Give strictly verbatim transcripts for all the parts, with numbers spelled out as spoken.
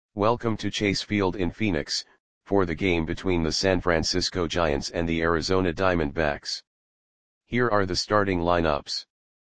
Welcome to Chase Field in Phoenix, for the game between the San Francisco Giants and the Arizona Diamondbacks. Here are the starting lineups.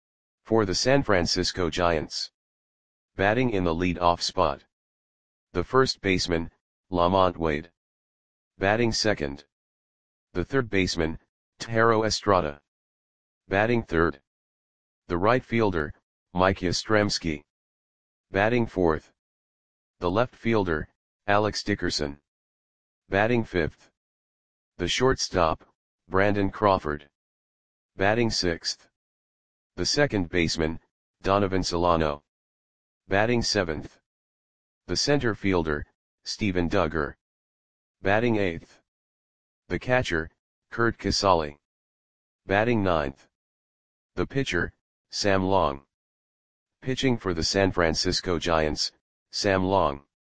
For the San Francisco Giants. Batting in the lead-off spot. The first baseman, LaMonte Wade. Batting second. The third baseman, Thairo Estrada. Batting third. The right fielder, Mike Yastrzemski. Batting fourth. The left fielder, Alex Dickerson. Batting fifth. The shortstop, Brandon Crawford. Batting sixth. The second baseman, Donovan Solano. Batting seventh. The center fielder, Steven Duggar. Batting eighth. The catcher, Curt Casali. Batting ninth. The pitcher, Sam Long. Pitching for the San Francisco Giants, Sam Long.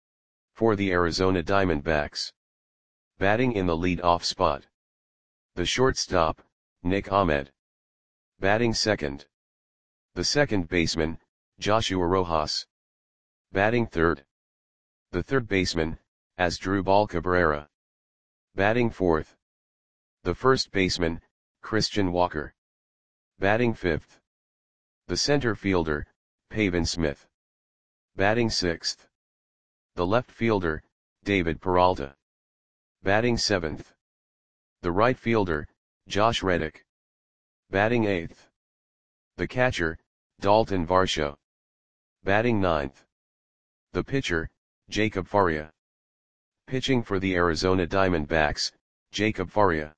For the Arizona Diamondbacks. Batting in the lead-off spot. The shortstop, Nick Ahmed. Batting second. The second baseman, Joshua Rojas. Batting third. The third baseman, Asdrubal Cabrera. Batting fourth. The first baseman, Christian Walker. Batting fifth. The center fielder, Pavin Smith. Batting sixth. The left fielder, David Peralta. Batting seventh. The right fielder, Josh Reddick. Batting eighth. The catcher, Dalton Varsho. Batting ninth. The pitcher, Jacob Faria. Pitching for the Arizona Diamondbacks, Jacob Faria.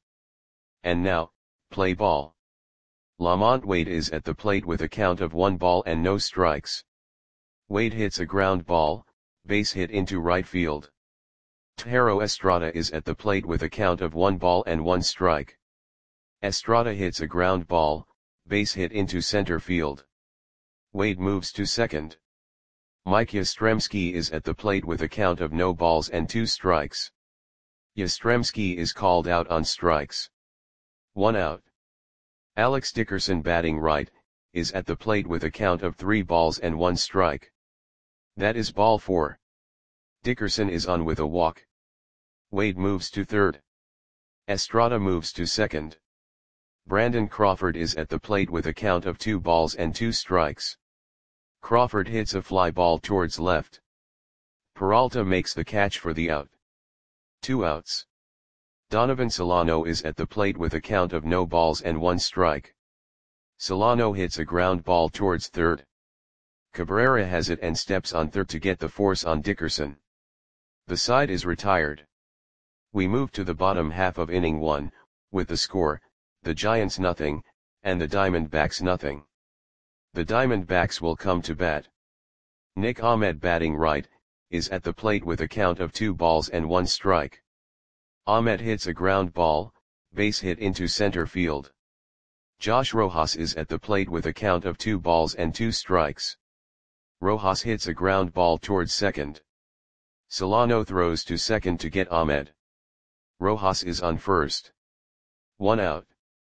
And now, play ball. LaMonte Wade is at the plate with a count of one ball and no strikes. Wade hits a ground ball, base hit into right field. Thairo Estrada is at the plate with a count of one ball and one strike. Estrada hits a ground ball, base hit into center field. Wade moves to second. Mike Yastrzemski is at the plate with a count of no balls and two strikes. Yastrzemski is called out on strikes. One out. Alex Dickerson, batting right, is at the plate with a count of three balls and one strike. That is ball four. Dickerson is on with a walk. Wade moves to third. Estrada moves to second. Brandon Crawford is at the plate with a count of two balls and two strikes. Crawford hits a fly ball towards left. Peralta makes the catch for the out. Two outs. Donovan Solano is at the plate with a count of no balls and one strike. Solano hits a ground ball towards third. Cabrera has it and steps on third to get the force on Dickerson. The side is retired. We move to the bottom half of inning one, with the score, the Giants nothing, and the Diamondbacks nothing. The Diamondbacks will come to bat. Nick Ahmed, batting right, is at the plate with a count of two balls and one strike. Ahmed hits a ground ball, base hit into center field. Josh Rojas is at the plate with a count of two balls and two strikes. Rojas hits a ground ball towards second. Solano throws to second to get Ahmed. Rojas is on first. One out.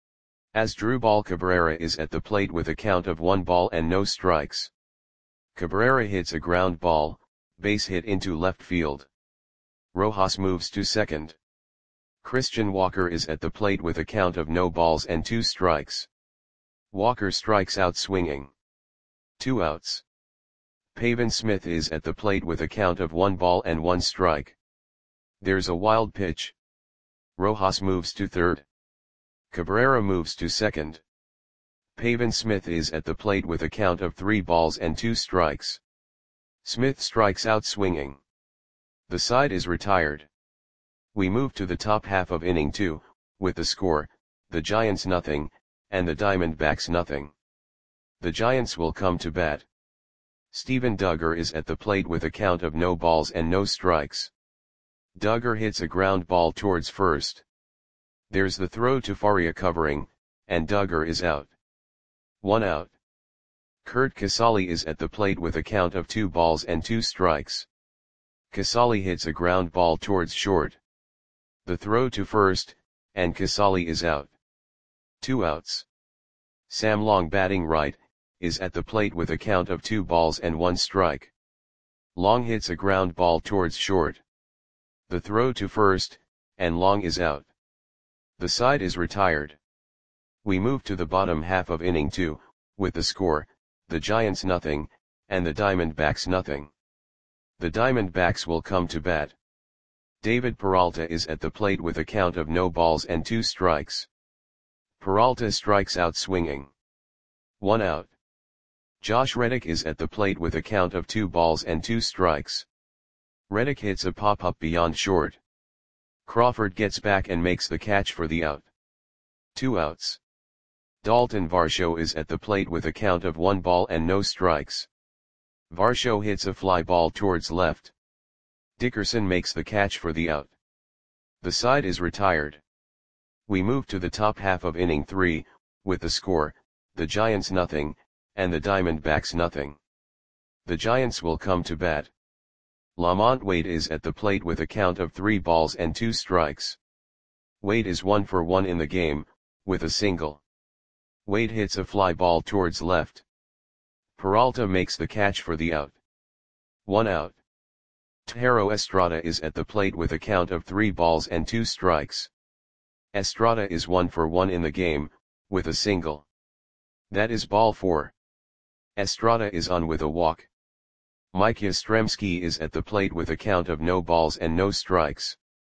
Asdrubal Cabrera is at the plate with a count of one ball and no strikes. Cabrera hits a ground ball, base hit into left field. Rojas moves to second. Christian Walker is at the plate with a count of no balls and two strikes. Walker strikes out swinging. Two outs. Pavin Smith is at the plate with a count of one ball and one strike. There's a wild pitch. Rojas moves to third. Cabrera moves to second. Pavin Smith is at the plate with a count of three balls and two strikes. Smith strikes out swinging. The side is retired. We move to the top half of inning two, with the score, the Giants nothing, and the Diamondbacks nothing. The Giants will come to bat. Steven Duggar is at the plate with a count of no balls and no strikes. Duggar hits a ground ball towards first. There's the throw to Faria covering, and Duggar is out. One out. Curt Casali is at the plate with a count of two balls and two strikes. Casali hits a ground ball towards short. The throw to first, and Casali is out. Two outs. Sam Long, batting right, is at the plate with a count of two balls and one strike. Long hits a ground ball towards short. The throw to first, and Long is out. The side is retired. We move to the bottom half of inning two, with the score, the Giants nothing, and the Diamondbacks nothing. The Diamondbacks will come to bat. David Peralta is at the plate with a count of no balls and two strikes. Peralta strikes out swinging. One out. Josh Reddick is at the plate with a count of two balls and two strikes. Reddick hits a pop-up beyond short. Crawford gets back and makes the catch for the out. Two outs. Dalton Varsho is at the plate with a count of one ball and no strikes. Varsho hits a fly ball towards left. Dickerson makes the catch for the out. The side is retired. We move to the top half of inning three, with the score, the Giants nothing, and the Diamondbacks nothing. The Giants will come to bat. Lamont Wade is at the plate with a count of three balls and two strikes. Wade is one for one in the game, with a single. Wade hits a fly ball towards left. Peralta makes the catch for the out. One out. Tejero Estrada is at the plate with a count of three balls and two strikes. Estrada is one for one in the game, with a single. That is ball four. Estrada is on with a walk. Mike Yastrzemski is at the plate with a count of no balls and no strikes.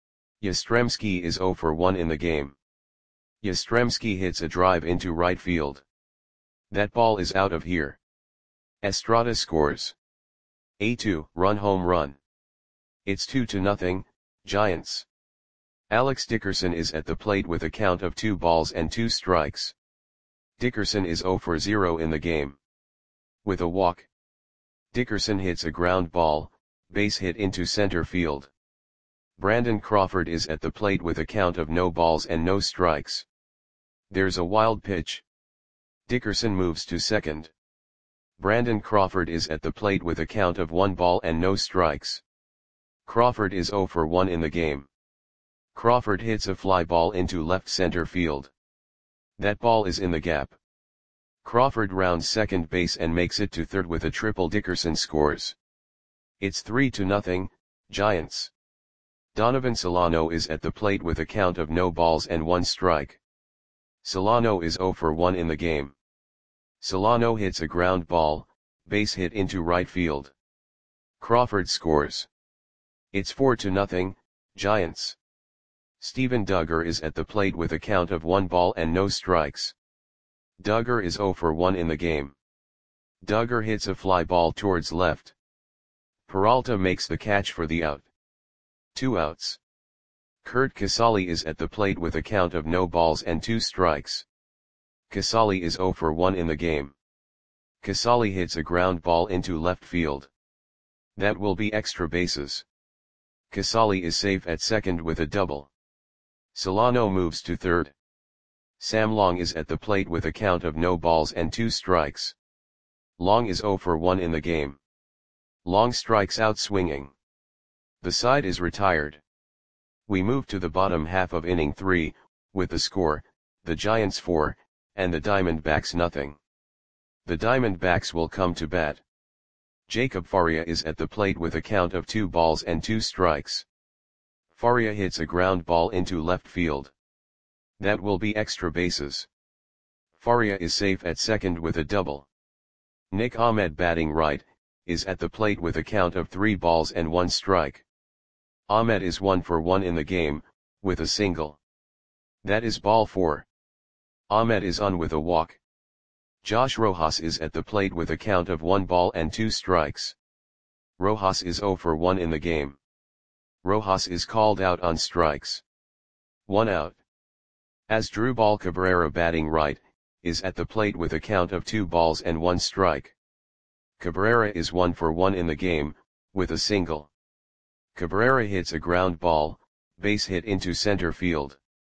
Yastrzemski is zero for one in the game. Yastrzemski hits a drive into right field. That ball is out of here. Estrada scores a two-run home run. It's two to nothing, Giants. Alex Dickerson is at the plate with a count of two balls and two strikes. Dickerson is zero for zero in the game. With a walk. Dickerson hits a ground ball, base hit into center field. Brandon Crawford is at the plate with a count of no balls and no strikes. There's a wild pitch. Dickerson moves to second. Brandon Crawford is at the plate with a count of one ball and no strikes. Crawford is zero for one in the game. Crawford hits a fly ball into left center field. That ball is in the gap. Crawford rounds second base and makes it to third with a triple. Dickerson scores. It's three to nothing, Giants. Donovan Solano is at the plate with a count of no balls and one strike. Solano is zero for one in the game. Solano hits a ground ball, base hit into right field. Crawford scores. It's four to nothing, Giants. Steven Duggar is at the plate with a count of one ball and no strikes. Duggar is zero for one in the game. Duggar hits a fly ball towards left. Peralta makes the catch for the out. Two outs. Curt Casali is at the plate with a count of no balls and two strikes. Casali is zero for one in the game. Casali hits a ground ball into left field. That will be extra bases. Casali is safe at second with a double. Solano moves to third. Sam Long is at the plate with a count of no balls and two strikes. Long is zero for one in the game. Long strikes out swinging. The side is retired. We move to the bottom half of inning three, with the score, the Giants four, and the Diamondbacks nothing. The Diamondbacks will come to bat. Jacob Faria is at the plate with a count of two balls and two strikes. Faria hits a ground ball into left field. That will be extra bases. Faria is safe at second with a double. Nick Ahmed, batting right, is at the plate with a count of three balls and one strike. Ahmed is one for one in the game, with a single. That is ball four. Ahmed is on with a walk. Josh Rojas is at the plate with a count of one ball and two strikes. Rojas is zero for one in the game. Rojas is called out on strikes. One out. Asdrubal Cabrera, batting right, is at the plate with a count of two balls and one strike. Cabrera is one for one in the game, with a single. Cabrera hits a ground ball, base hit into center field.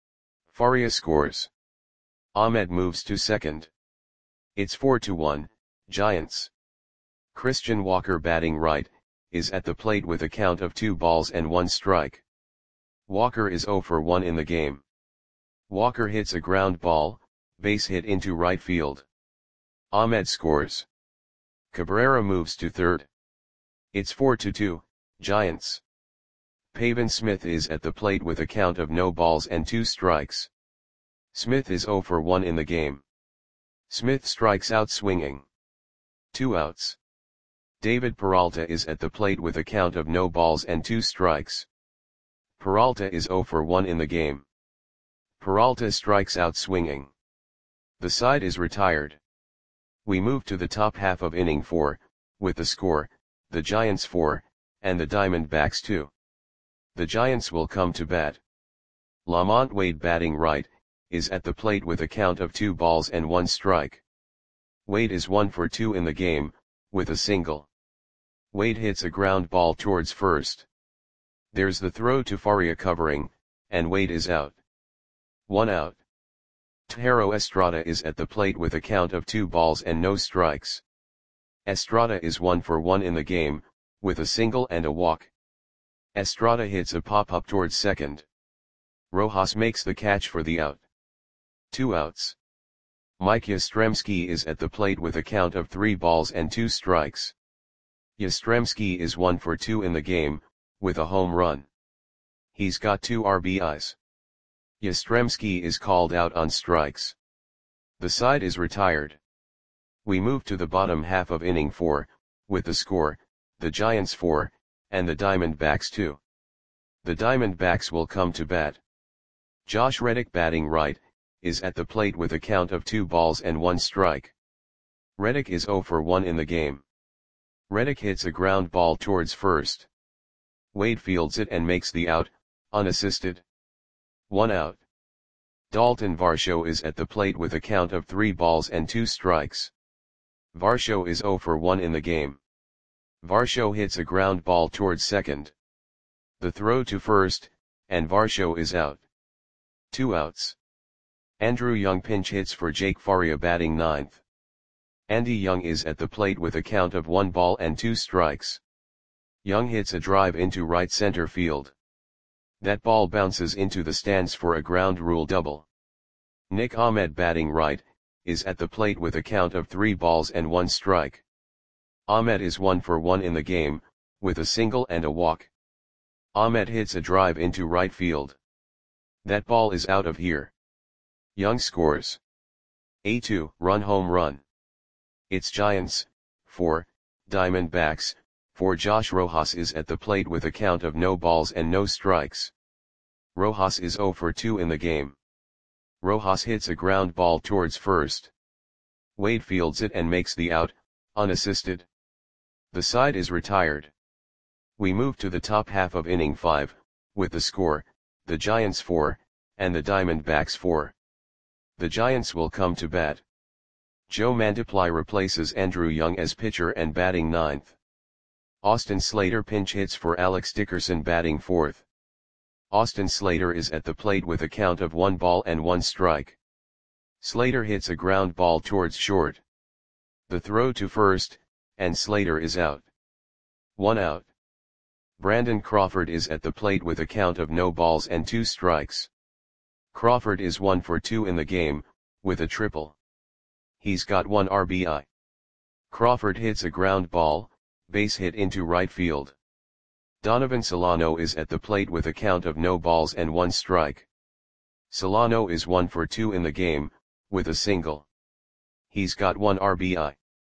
Faria scores. Ahmed moves to second. It's four to one, Giants. Christian Walker, batting right, is at the plate with a count of two balls and one strike. Walker is zero for one in the game. Walker hits a ground ball, base hit into right field. Ahmed scores. Cabrera moves to third. It's four to two, Giants. Pavin Smith is at the plate with a count of no balls and two strikes. Smith is zero for one in the game. Smith strikes out swinging. Two outs. David Peralta is at the plate with a count of no balls and two strikes. Peralta is zero for one in the game. Peralta strikes out swinging. The side is retired. We move to the top half of inning four, with the score, the Giants four, and the Diamondbacks two. The Giants will come to bat. Lamont Wade, batting right, is at the plate with a count of two balls and one strike. Wade is one for two in the game, with a single. Wade hits a ground ball towards first. There's the throw to Faria covering, and Wade is out. One out. Tejero Estrada is at the plate with a count of two balls and no strikes. Estrada is one for one in the game, with a single and a walk. Estrada hits a pop-up towards second. Rojas makes the catch for the out. Two outs. Mike Yastrzemski is at the plate with a count of three balls and two strikes. Yastrzemski is one for two in the game, with a home run. He's got two R B Is. Yastrzemski is called out on strikes. The side is retired. We move to the bottom half of inning four, with the score, the Giants four, and the Diamondbacks two. The Diamondbacks will come to bat. Josh Reddick, batting right, is at the plate with a count of two balls and one strike. Reddick is zero for one in the game. Reddick hits a ground ball towards first. Wade fields it and makes the out, unassisted. One out. Dalton Varsho is at the plate with a count of three balls and two strikes. Varsho is zero for one in the game. Varsho hits a ground ball towards second. The throw to first, and Varsho is out. Two outs. Andrew Young pinch hits for Jake Faria, batting ninth. Andy Young is at the plate with a count of one ball and two strikes. Young hits a drive into right center field. That ball bounces into the stands for a ground rule double. Nick Ahmed, batting right, is at the plate with a count of three balls and one strike. Ahmed is one for one in the game, with a single and a walk. Ahmed hits a drive into right field. That ball is out of here. Young scores a two-run home run. It's Giants four, Diamondbacks four. Josh Rojas is at the plate with a count of no balls and no strikes. Rojas is zero for two in the game. Rojas hits a ground ball towards first. Wade fields it and makes the out, unassisted. The side is retired. We move to the top half of inning five, with the score, the Giants four, and the Diamondbacks four. The Giants will come to bat. Joe Mantiply replaces Andrew Young as pitcher and batting ninth. Austin Slater pinch hits for Alex Dickerson, batting fourth. Austin Slater is at the plate with a count of one ball and one strike. Slater hits a ground ball towards short. The throw to first, and Slater is out. One out. Brandon Crawford is at the plate with a count of no balls and two strikes. Crawford is one for two in the game, with a triple. He's got one R B I. Crawford hits a ground ball, base hit into right field. Donovan Solano is at the plate with a count of no balls and one strike. Solano is one for two in the game, with a single. He's got one R B I.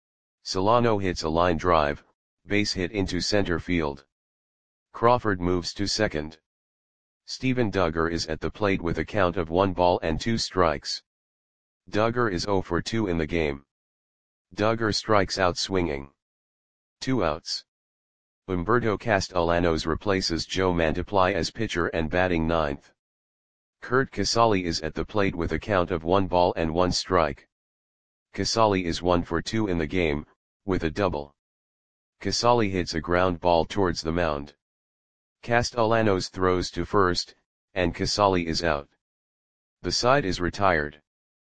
Solano hits a line drive, base hit into center field. Crawford moves to second. Steven Duggar is at the plate with a count of one ball and two strikes. Duggar is zero for two in the game. Duggar strikes out swinging. Two outs. Humberto Castellanos replaces Joe Mantiply as pitcher and batting ninth. Kurt Casali is at the plate with a count of one ball and one strike. Casali is one for two in the game, with a double. Casali hits a ground ball towards the mound. Castellanos throws to first, and Casali is out. The side is retired.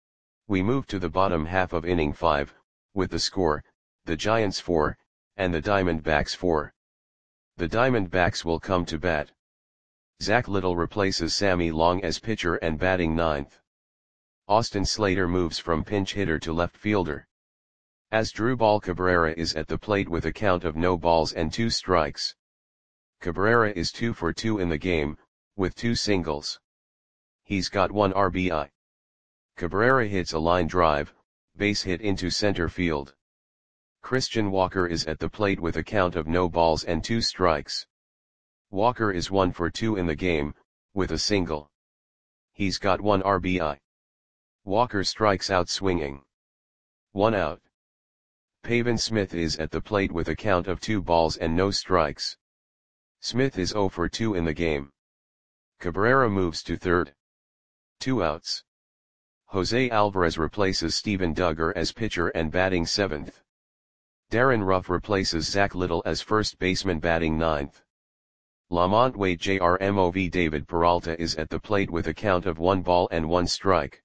We move to the bottom half of inning five, with the score, the Giants four, and the Diamondbacks four. The Diamondbacks will come to bat. Zach Little replaces Sammy Long as pitcher and batting ninth. Austin Slater moves from pinch hitter to left fielder. Asdrubal Cabrera is at the plate with a count of no balls and two strikes. Cabrera is two for two in the game, with two singles. He's got one R B I. Cabrera hits a line drive, base hit into center field. Christian Walker is at the plate with a count of no balls and two strikes. Walker is one for two in the game, with a single. He's got one R B I. Walker strikes out swinging. One out. Pavin Smith is at the plate with a count of two balls and no strikes. Smith is zero for two in the game. Cabrera moves to third. Two outs. Jose Alvarez replaces Steven Duggar as pitcher and batting seventh. Darren Ruff replaces Zach Little as first baseman batting ninth. Lamont Wade J R M O V David Peralta is at the plate with a count of one ball and one strike.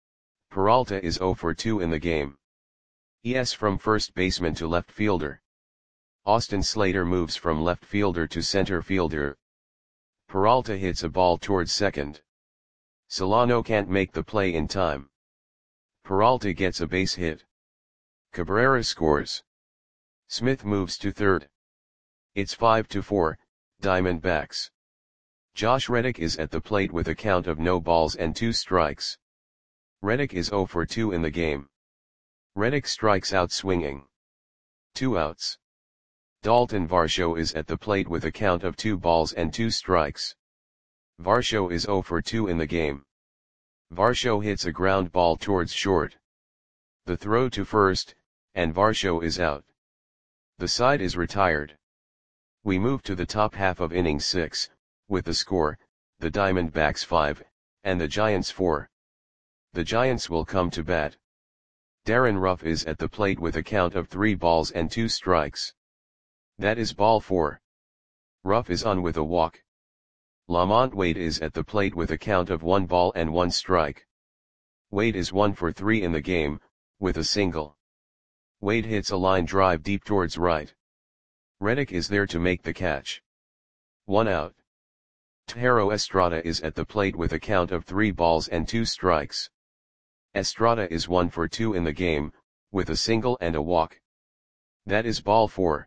Peralta is zero for two in the game. E S from first baseman to left fielder. Austin Slater moves from left fielder to center fielder. Peralta hits a ball towards second. Solano can't make the play in time. Peralta gets a base hit. Cabrera scores. Smith moves to third. It's five to four, Diamondbacks. Josh Reddick is at the plate with a count of no balls and two strikes. Reddick is zero for two in the game. Reddick strikes out swinging. Two outs. Dalton Varsho is at the plate with a count of two balls and two strikes. Varsho is zero for two in the game. Varsho hits a ground ball towards short. The throw to first, and Varsho is out. The side is retired. We move to the top half of inning six, with the score, the Diamondbacks five, and the Giants four. The Giants will come to bat. Darren Ruff is at the plate with a count of three balls and two strikes. That is ball four. Ruff is on with a walk. Lamont Wade is at the plate with a count of one ball and one strike. Wade is one for three in the game, with a single. Wade hits a line drive deep towards right. Reddick is there to make the catch. One out. Tejero Estrada is at the plate with a count of three balls and two strikes. Estrada is one for two in the game, with a single and a walk. That is ball four.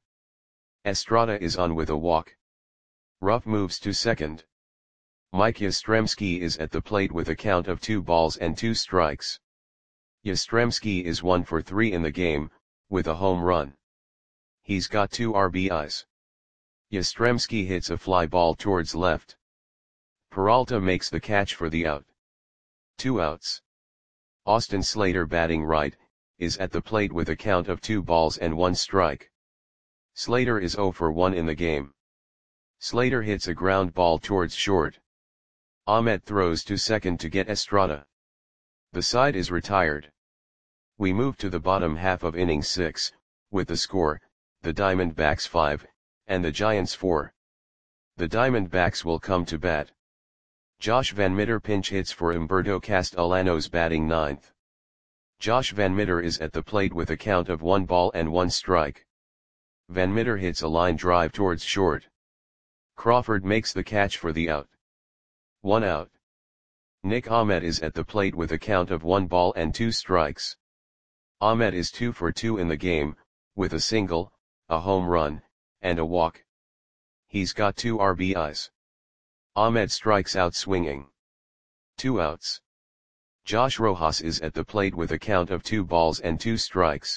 Estrada is on with a walk. Ruff moves to second. Mike Yastrzemski is at the plate with a count of two balls and two strikes. Yastrzemski is one for three in the game, with a home run. He's got two R B Is. Yastrzemski hits a fly ball towards left. Peralta makes the catch for the out. Two outs. Austin Slater batting right, is at the plate with a count of two balls and one strike. Slater is zero for one in the game. Slater hits a ground ball towards short. Ahmet throws to second to get Estrada. The side is retired. We move to the bottom half of inning six, with the score, the Diamondbacks five, and the Giants four. The Diamondbacks will come to bat. Josh Van Meter pinch hits for Humberto Castellanos batting ninth. Josh Van Meter is at the plate with a count of one ball and one strike. Van Meter hits a line drive towards short. Crawford makes the catch for the out. One out. Nick Ahmed is at the plate with a count of one ball and two strikes. Ahmed is two for two in the game, with a single, a home run, and a walk. He's got two R B Is. Ahmed strikes out swinging. Two outs. Josh Rojas is at the plate with a count of two balls and two strikes.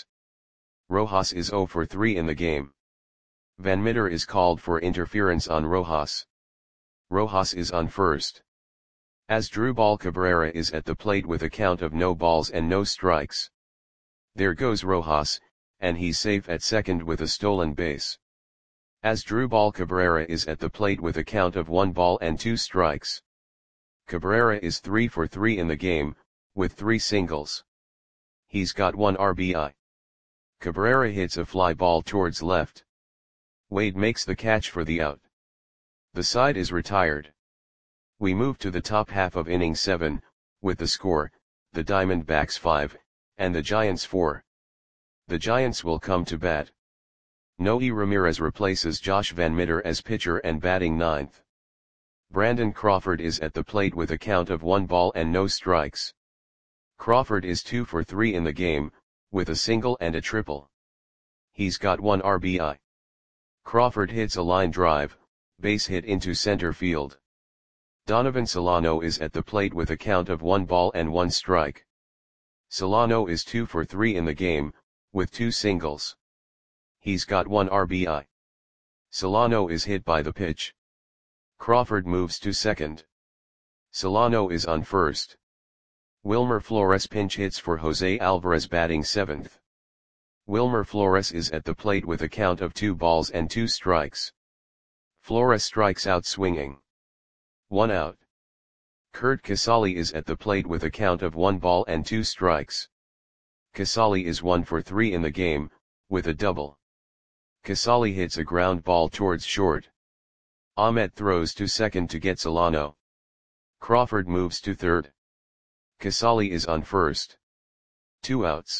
Rojas is zero for three in the game. Van Meter is called for interference on Rojas. Rojas is on first. Asdrubal Cabrera is at the plate with a count of no balls and no strikes. There goes Rojas, and he's safe at second with a stolen base. Asdrubal Cabrera is at the plate with a count of one ball and two strikes. Cabrera is three for three in the game, with three singles. He's got one R B I. Cabrera hits a fly ball towards left. Wade makes the catch for the out. The side is retired. We move to the top half of inning seven, with the score, the Diamondbacks five, and the Giants four. The Giants will come to bat. Noe Ramirez replaces Josh Van Meter as pitcher and batting ninth. Brandon Crawford is at the plate with a count of one ball and no strikes. Crawford is two for three in the game, with a single and a triple. He's got one R B I. Crawford hits a line drive, base hit into center field. Donovan Solano is at the plate with a count of one ball and one strike. Solano is two for three in the game, with two singles. He's got one R B I. Solano is hit by the pitch. Crawford moves to second. Solano is on first. Wilmer Flores pinch hits for Jose Alvarez batting seventh. Wilmer Flores is at the plate with a count of two balls and two strikes. Flores strikes out swinging. One out. Curt Casali is at the plate with a count of one ball and two strikes. Casali is one for three in the game, with a double. Casali hits a ground ball towards short. Ahmet throws to second to get Solano. Crawford moves to third. Casali is on first. Two outs.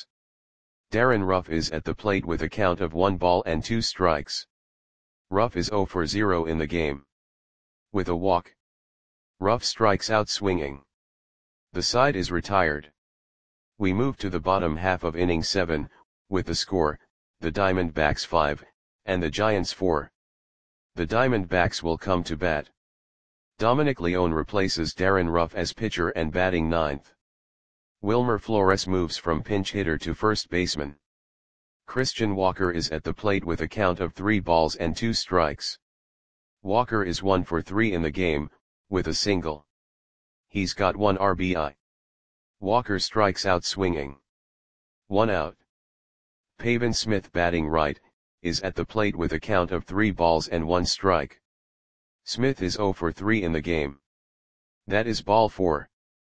Darren Ruff is at the plate with a count of one ball and two strikes. Ruff is zero for zero in the game. With a walk. Ruff strikes out swinging. The side is retired. We move to the bottom half of inning seven, with the score, the Diamondbacks five, and the Giants four. The Diamondbacks will come to bat. Dominic Leone replaces Darren Ruff as pitcher and batting ninth. Wilmer Flores moves from pinch hitter to first baseman. Christian Walker is at the plate with a count of three balls and two strikes. Walker is one for three in the game, with a single. He's got one R B I. Walker strikes out swinging. One out. Pavin Smith batting right, is at the plate with a count of three balls and one strike. Smith is zero for three in the game. That is ball four.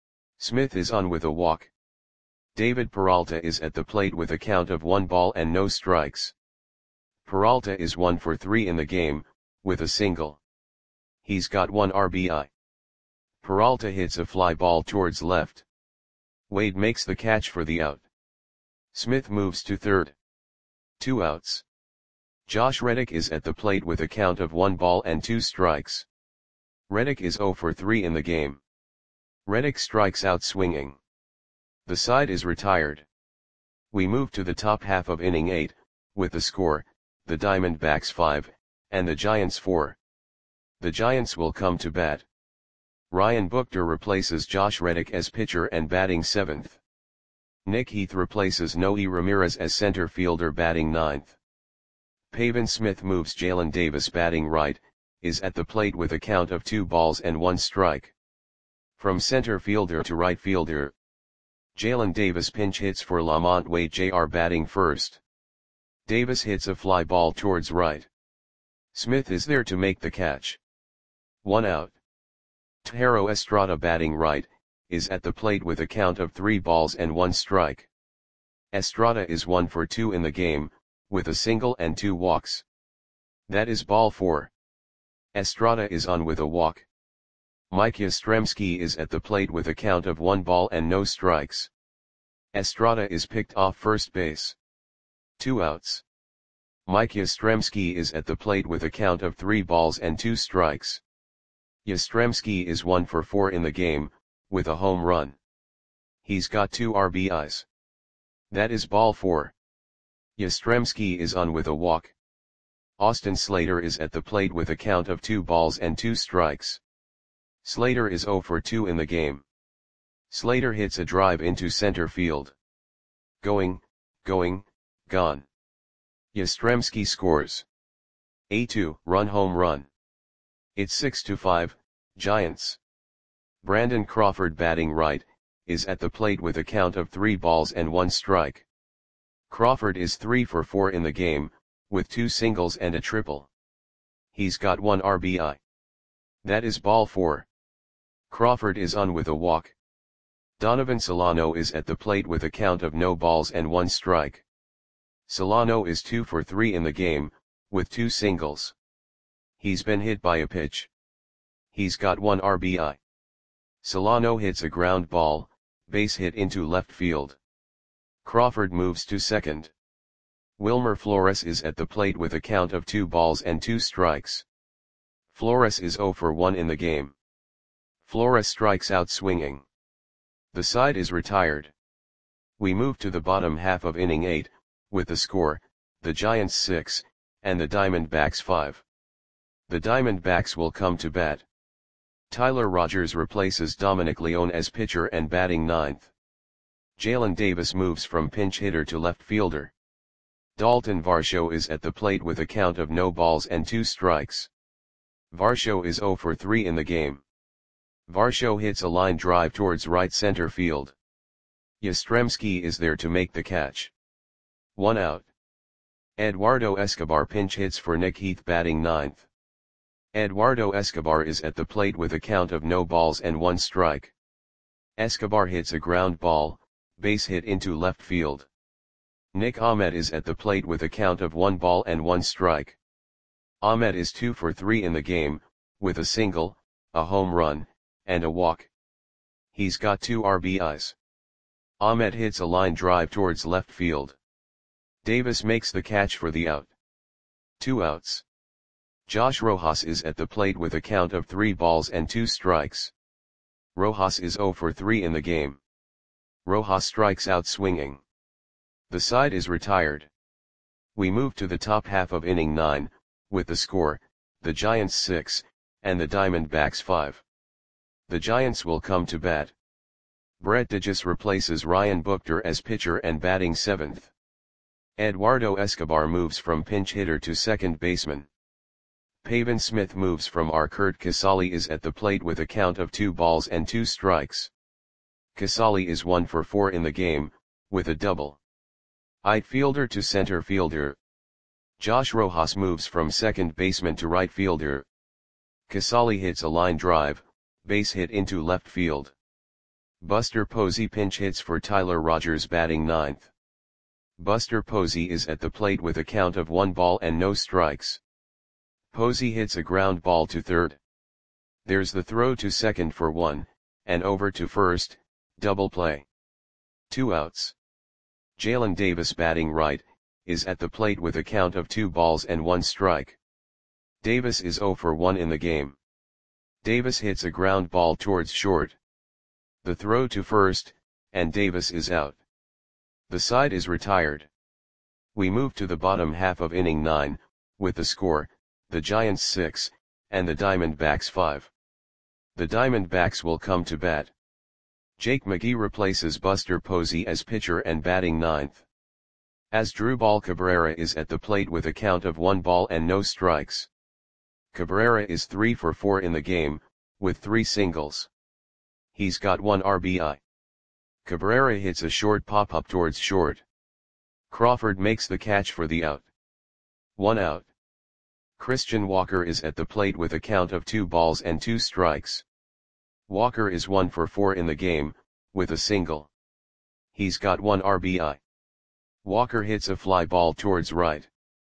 Smith is on with a walk. David Peralta is at the plate with a count of one ball and no strikes. Peralta is one for three in the game, with a single. He's got one R B I. Peralta hits a fly ball towards left. Wade makes the catch for the out. Smith moves to third. Two outs. Josh Reddick is at the plate with a count of one ball and two strikes. Reddick is zero for three in the game. Reddick strikes out swinging. The side is retired. We move to the top half of inning eight, with the score, the Diamondbacks five, and the Giants four. The Giants will come to bat. Ryan Buchter replaces Josh Reddick as pitcher and batting seventh. Nick Heath replaces Noe Ramirez as center fielder batting ninth. Pavin Smith moves Jalen Davis batting right, is at the plate with a count of two balls and one strike. From center fielder to right fielder, Jalen Davis pinch hits for Lamont Wade Junior batting first. Davis hits a fly ball towards right. Smith is there to make the catch. One out. Tejero Estrada batting right, is at the plate with a count of three balls and one strike. Estrada is one for two in the game, with a single and two walks. That is ball four. Estrada is on with a walk. Mike Yastrzemski is at the plate with a count of one ball and no strikes. Estrada is picked off first base. Two outs. Mike Yastrzemski is at the plate with a count of three balls and two strikes. Yastrzemski is one for four in the game, with a home run. He's got two R B Is. That is ball four. Yastrzemski is on with a walk. Austin Slater is at the plate with a count of two balls and two strikes. Slater is zero for two in the game. Slater hits a drive into center field. Going, going, gone. Yastrzemski scores a two-run home run. It's six to five, Giants. Brandon Crawford batting right, is at the plate with a count of three balls and one strike. Crawford is three for four in the game, with two singles and a triple. He's got one R B I. That is ball four. Crawford is on with a walk. Donovan Solano is at the plate with a count of no balls and one strike. Solano is two for three in the game, with two singles. He's been hit by a pitch. He's got one R B I. Solano hits a ground ball, base hit into left field. Crawford moves to second. Wilmer Flores is at the plate with a count of two balls and two strikes. Flores is zero for one in the game. Flores strikes out swinging. The side is retired. We move to the bottom half of inning eight, with the score, the Giants six, and the Diamondbacks five. The Diamondbacks will come to bat. Tyler Rogers replaces Dominic Leone as pitcher and batting ninth. Jalen Davis moves from pinch hitter to left fielder. Dalton Varsho is at the plate with a count of no balls and two strikes. Varsho is oh for three in the game. Varsho hits a line drive towards right center field. Yastrzemski is there to make the catch. One out. Eduardo Escobar pinch hits for Nick Heath batting ninth. Eduardo Escobar is at the plate with a count of no balls and one strike. Escobar hits a ground ball, base hit into left field. Nick Ahmed is at the plate with a count of one ball and one strike. Ahmed is two for three in the game, with a single, a home run, and a walk. He's got two R B Is. Ahmed hits a line drive towards left field. Davis makes the catch for the out. Two outs. Josh Rojas is at the plate with a count of three balls and two strikes. Rojas is oh for three in the game. Rojas strikes out swinging. The side is retired. We move to the top half of inning nine, with the score, the Giants six, and the Diamondbacks five. The Giants will come to bat. Brett Digis replaces Ryan Buchter as pitcher and batting seventh. Eduardo Escobar moves from pinch hitter to second baseman. Pavin Smith moves from R. Kurt Casali is at the plate with a count of two balls and two strikes. Casali is one for four in the game, with a double. Outfielder to center fielder. Josh Rojas moves from second baseman to right fielder. Casali hits a line drive, base hit into left field. Buster Posey pinch hits for Tyler Rogers batting ninth. Buster Posey is at the plate with a count of one ball and no strikes. Posey hits a ground ball to third. There's the throw to second for one, and over to first, double play. Two outs. Jalen Davis batting right, is at the plate with a count of two balls and one strike. Davis is oh for one in the game. Davis hits a ground ball towards short. The throw to first, and Davis is out. The side is retired. We move to the bottom half of inning nine, with the score, the Giants six, and the Diamondbacks five. The Diamondbacks will come to bat. Jake McGee replaces Buster Posey as pitcher and batting ninth. Asdrubal Cabrera is at the plate with a count of one ball and no strikes. Cabrera is three for four in the game, with three singles. He's got one R B I. Cabrera hits a short pop-up towards short. Crawford makes the catch for the out. One out. Christian Walker is at the plate with a count of two balls and two strikes. Walker is one for four in the game, with a single. He's got one R B I. Walker hits a fly ball towards right.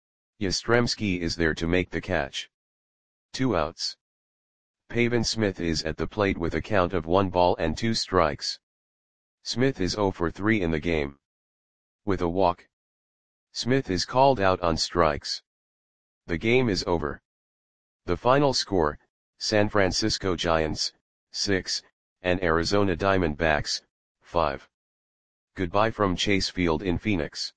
Yastrzemski is there to make the catch. Two outs. Pavin Smith is at the plate with a count of one ball and two strikes. Smith is oh for three in the game. With a walk. Smith is called out on strikes. The game is over. The final score, San Francisco Giants, six, and Arizona Diamondbacks, five. Goodbye from Chase Field in Phoenix.